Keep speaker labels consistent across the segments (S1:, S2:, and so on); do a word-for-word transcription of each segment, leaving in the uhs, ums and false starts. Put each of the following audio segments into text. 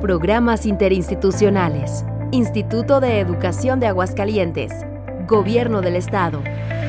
S1: Programas interinstitucionales. Instituto de Educación de Aguascalientes. Gobierno del Estado.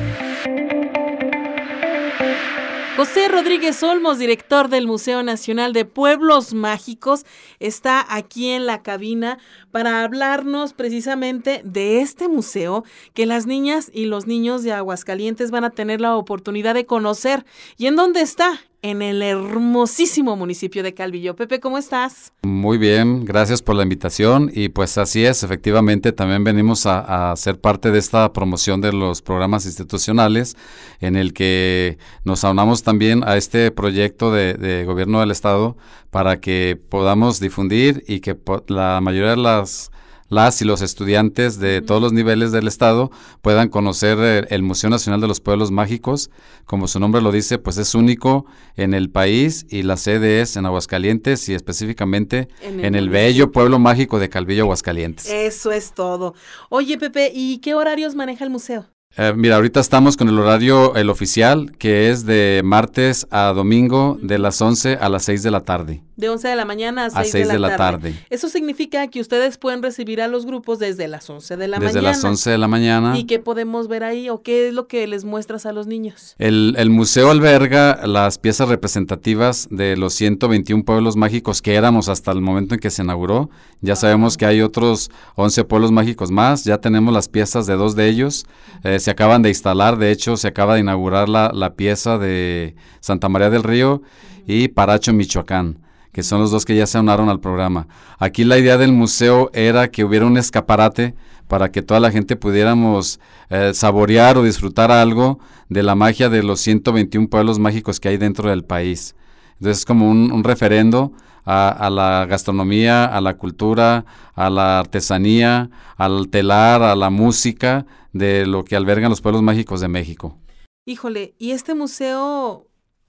S2: José Rodríguez Olmos, director del Museo Nacional de Pueblos Mágicos, está aquí en la cabina para hablarnos precisamente de este museo que las niñas y los niños de Aguascalientes van a tener la oportunidad de conocer. ¿Y en dónde está? En el hermosísimo municipio de Calvillo. Pepe, ¿cómo estás?
S3: Muy bien, gracias por la invitación y pues así es, efectivamente también venimos a, a ser parte de esta promoción de los programas institucionales en el que nos aunamos también a este proyecto de, de gobierno del estado para que podamos difundir y que po- la mayoría de las las y los estudiantes de todos los niveles del estado puedan conocer el, el Museo Nacional de los Pueblos Mágicos. Como su nombre lo dice, pues es único en el país y la sede es en Aguascalientes y específicamente en el, en el bello pueblo mágico de Calvillo, Aguascalientes.
S2: Eso es todo. Oye, Pepe, ¿y qué horarios maneja el museo?
S3: Eh, mira, ahorita estamos con el horario, el oficial, que es de martes a domingo de las once a las seis de la tarde.
S2: De once de la mañana a seis,
S3: a seis
S2: de, la,
S3: de la
S2: tarde.
S3: tarde.
S2: Eso significa que ustedes pueden recibir a los grupos desde las once de la
S3: Desde
S2: mañana.
S3: las once de la mañana.
S2: ¿Y qué podemos ver ahí o qué es lo que les muestras a los niños?
S3: El, el museo alberga las piezas representativas de los ciento veintiún pueblos mágicos que éramos hasta el momento en que se inauguró. Ya ah. sabemos que hay otros once pueblos mágicos más, ya tenemos las piezas de dos de ellos, eh, se acaban de instalar, de hecho se acaba de inaugurar la, la pieza de Santa María del Río uh-huh. y Paracho, Michoacán, que son los dos que ya se unaron al programa. Aquí la idea del museo era que hubiera un escaparate para que toda la gente pudiéramos eh, saborear o disfrutar algo de la magia de los ciento veintiún pueblos mágicos que hay dentro del país. Entonces es como un, un referendo a, a la gastronomía, a la cultura, a la artesanía, al telar, a la música de lo que albergan los pueblos mágicos de México.
S2: Híjole, ¿y este museo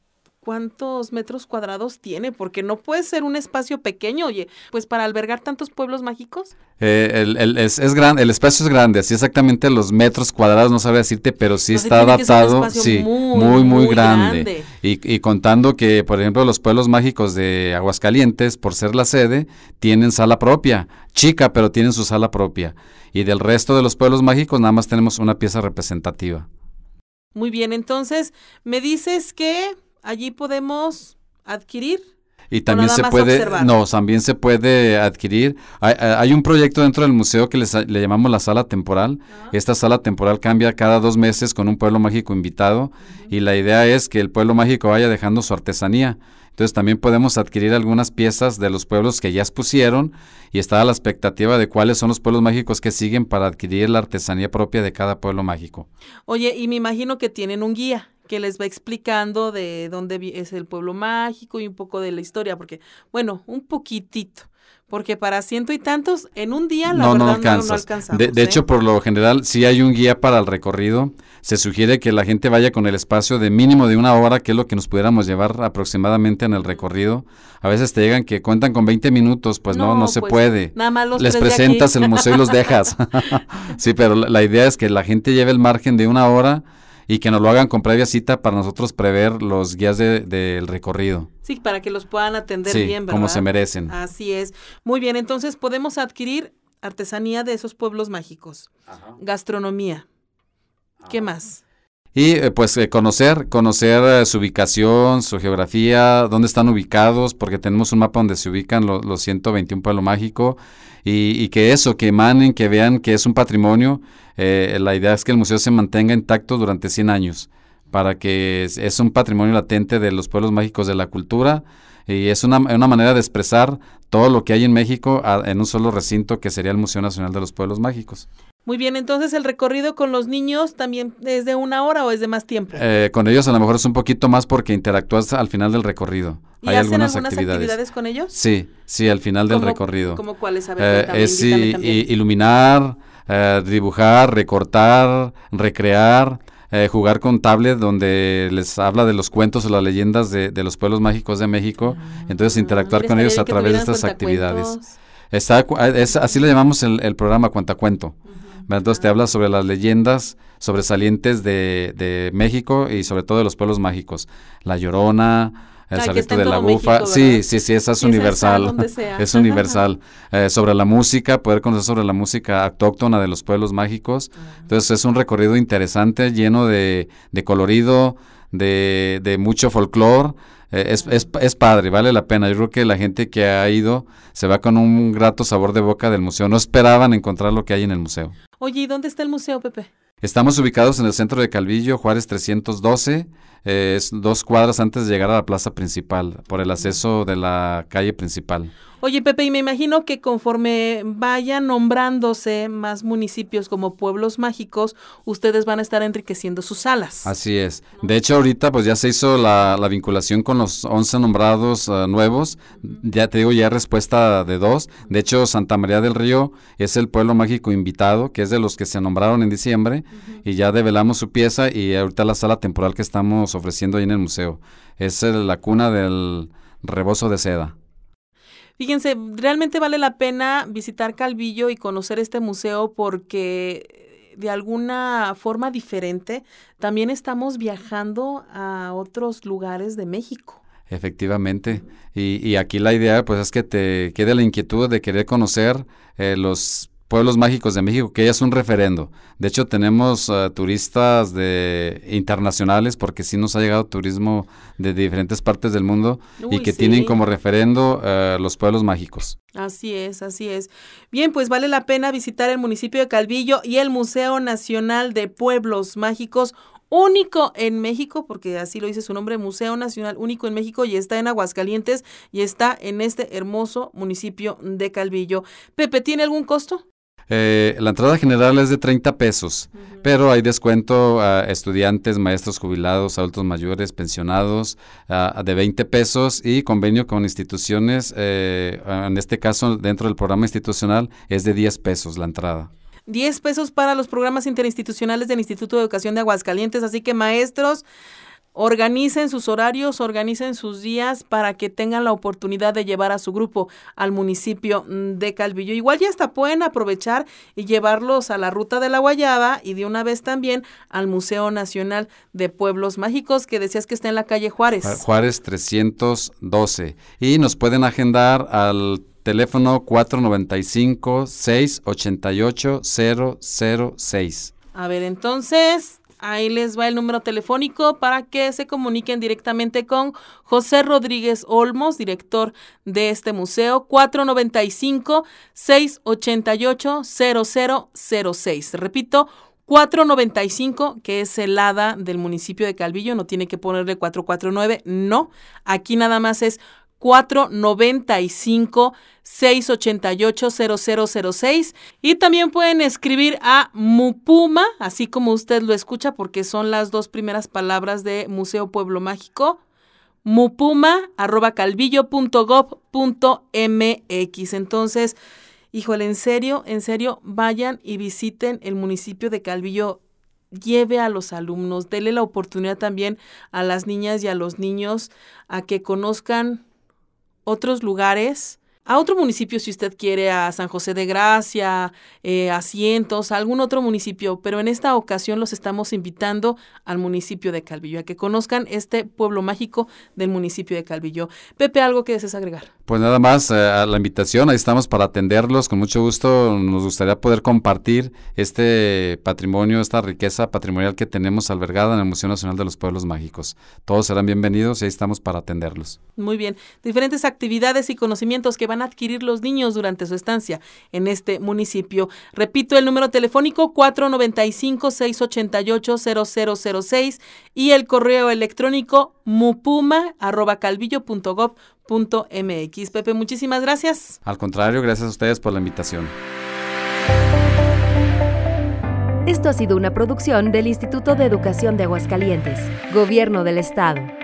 S2: cuántos metros cuadrados tiene? Porque no puede ser un espacio pequeño, oye, pues para albergar tantos pueblos mágicos.
S3: Eh, el, el, es, es gran, el espacio es grande, así exactamente los metros cuadrados no sabe decirte, pero sí
S2: Entonces
S3: está adaptado, sí,
S2: muy,
S3: muy, muy,
S2: muy
S3: grande.
S2: grande.
S3: Y, y contando que, por ejemplo, los pueblos mágicos de Aguascalientes, por ser la sede, tienen sala propia, chica, pero tienen su sala propia. Y del resto de los pueblos mágicos nada más tenemos una pieza representativa.
S2: Muy bien, entonces, me dices que allí podemos adquirir.
S3: Y también se puede, observar. no, también se puede adquirir. Hay, hay un proyecto dentro del museo que les, le llamamos la sala temporal. Uh-huh. Esta sala temporal cambia cada dos meses con un pueblo mágico invitado. Uh-huh. Y la idea es que el pueblo mágico vaya dejando su artesanía. Entonces también podemos adquirir algunas piezas de los pueblos que ya expusieron y está a la expectativa de cuáles son los pueblos mágicos que siguen para adquirir la artesanía propia de cada pueblo mágico.
S2: Oye, y me imagino que tienen un guía que les va explicando de dónde es el pueblo mágico y un poco de la historia, porque, bueno, un poquitito, porque para ciento y tantos, en un día, la
S3: no,
S2: verdad,
S3: no, alcanzas.
S2: no, no alcanzamos.
S3: De, de
S2: ¿eh?
S3: hecho, por lo general, sí hay un guía para el recorrido. Se sugiere que la gente vaya con el espacio de mínimo de una hora, que es lo que nos pudiéramos llevar aproximadamente en el recorrido. A veces te llegan que cuentan con veinte minutos, pues no, no, no se
S2: pues,
S3: puede.
S2: Nada más los
S3: Les
S2: tres
S3: presentas
S2: de aquí.
S3: el museo y los dejas. Sí, pero la, la idea es que la gente lleve el margen de una hora y que nos lo hagan con previa cita para nosotros prever los guías del de, de recorrido.
S2: Sí, para que los puedan atender
S3: sí,
S2: bien, ¿verdad?
S3: como se merecen.
S2: Así es. Muy bien, entonces podemos adquirir artesanía de esos pueblos mágicos. Ajá. Gastronomía. ¿Qué Ajá. más?
S3: Y eh, pues eh, conocer, conocer eh, su ubicación, su geografía, dónde están ubicados, porque tenemos un mapa donde se ubican lo, los ciento veintiún pueblos mágicos, y, y que eso, que emanen, que vean que es un patrimonio. Eh, la idea es que el museo se mantenga intacto durante cien años, para que es, es un patrimonio latente de los pueblos mágicos de la cultura, y es una, una manera de expresar todo lo que hay en México a, en un solo recinto que sería el Museo Nacional de los Pueblos Mágicos.
S2: Muy bien, entonces el recorrido con los niños también es de una hora o es de más tiempo.
S3: Eh, con ellos a lo mejor es un poquito más porque interactúas al final del recorrido.
S2: ¿Y
S3: hay
S2: hacen
S3: algunas,
S2: algunas
S3: actividades.
S2: actividades con ellos?
S3: Sí, sí, al final del recorrido.
S2: ¿Cómo cuáles? A ver,
S3: eh, es sí, iluminar, eh, dibujar, recortar, recrear, eh, jugar con tablet donde les habla de los cuentos o las leyendas de, de los pueblos mágicos de México. Ah, Entonces interactuar con ellos a través de estas actividades. Está, es, así le llamamos el, el programa Cuentacuento. Uh-huh. Entonces te habla sobre las leyendas sobresalientes de, de México y sobre todo de los pueblos mágicos. La Llorona, el
S2: Ay,
S3: Cerrito de la Bufa.
S2: México,
S3: sí, sí, sí, esa es
S2: sí,
S3: universal.
S2: Donde sea.
S3: Es universal. Eh, sobre la música, poder conocer sobre la música autóctona de los pueblos mágicos. Uh-huh. Entonces es un recorrido interesante, lleno de, de colorido, de, de mucho folclore. Eh, es, es, es padre, vale la pena. Yo creo que la gente que ha ido se va con un grato sabor de boca del museo. No esperaban encontrar lo que hay en el museo.
S2: Oye, ¿y dónde está el museo, Pepe?
S3: Estamos ubicados en el centro de Calvillo, Juárez trescientos doce, eh, es dos cuadras antes de llegar a la plaza principal, por el acceso de la calle principal.
S2: Oye, Pepe, y me imagino que conforme vayan nombrándose más municipios como pueblos mágicos, ustedes van a estar enriqueciendo sus salas.
S3: Así es. De hecho, ahorita pues ya se hizo la, la vinculación con los once nombrados uh, nuevos. Ya te digo, ya hay respuesta de dos. De hecho, Santa María del Río es el pueblo mágico invitado, que es de los que se nombraron en diciembre, uh-huh. y ya develamos su pieza y ahorita la sala temporal que estamos ofreciendo ahí en el museo. Es el, la cuna del rebozo de seda.
S2: Fíjense, realmente vale la pena visitar Calvillo y conocer este museo porque de alguna forma diferente también estamos viajando a otros lugares de México.
S3: Efectivamente, y, y aquí la idea pues es que te quede la inquietud de querer conocer eh, los pueblos mágicos de México, que ya es un referendo. De hecho, tenemos uh, turistas de internacionales, porque sí nos ha llegado turismo de diferentes partes del mundo. Uy, y que sí. tienen como referendo uh, los pueblos mágicos.
S2: Así es, así es. Bien, pues vale la pena visitar el municipio de Calvillo y el Museo Nacional de Pueblos Mágicos, único en México, porque así lo dice su nombre, Museo Nacional único en México, y está en Aguascalientes y está en este hermoso municipio de Calvillo. Pepe, ¿tiene algún costo?
S3: Eh, la entrada general es de treinta pesos, uh-huh. pero hay descuento a estudiantes, maestros jubilados, adultos mayores, pensionados, uh, de veinte pesos, y convenio con instituciones, eh, en este caso dentro del programa institucional es de diez pesos la entrada.
S2: diez pesos para los programas interinstitucionales del Instituto de Educación de Aguascalientes, así que maestros, organicen sus horarios, organicen sus días para que tengan la oportunidad de llevar a su grupo al municipio de Calvillo. Igual ya hasta pueden aprovechar y llevarlos a la Ruta de la Guayaba y de una vez también al Museo Nacional de Pueblos Mágicos, que decías que está en la calle Juárez.
S3: Juárez trescientos doce. Y nos pueden agendar al teléfono cuatro noventa y cinco, seis ochenta y ocho, cero cero seis.
S2: A ver, entonces... ahí les va el número telefónico para que se comuniquen directamente con José Rodríguez Olmos, director de este museo, cuatro noventa y cinco, seis ochenta y ocho, cero cero cero seis. Repito, cuatro noventa y cinco, que es el A D A del municipio de Calvillo, no tiene que ponerle cuatro cuatro nueve, no, aquí nada más es cuatro noventa y cinco, seis ochenta y ocho, cero cero cero seis, y también pueden escribir a Mupuma, así como usted lo escucha, porque son las dos primeras palabras de Museo Pueblo Mágico, mupuma arroba calvillo punto gob punto mx. Entonces, híjole, en serio, en serio, vayan y visiten el municipio de Calvillo. Lleve a los alumnos, dele la oportunidad también a las niñas y a los niños a que conozcan otros lugares, a otro municipio si usted quiere, a San José de Gracia, eh, a Cientos, a algún otro municipio, pero en esta ocasión los estamos invitando al municipio de Calvillo, a que conozcan este pueblo mágico del municipio de Calvillo. Pepe, ¿algo que desees agregar?
S3: Pues nada más, eh, a la invitación, ahí estamos para atenderlos, con mucho gusto. Nos gustaría poder compartir este patrimonio, esta riqueza patrimonial que tenemos albergada en el Museo Nacional de los Pueblos Mágicos. Todos serán bienvenidos y ahí estamos para atenderlos.
S2: Muy bien, diferentes actividades y conocimientos que van a adquirir los niños durante su estancia en este municipio. Repito, el número telefónico cuatro noventa y cinco, seis ochenta y ocho, cero cero cero seis y el correo electrónico mupuma arroba calvillo punto gob punto mx. Pepe, muchísimas gracias.
S3: Al contrario, gracias a ustedes por la invitación.
S1: Esto ha sido una producción del Instituto de Educación de Aguascalientes, Gobierno del Estado.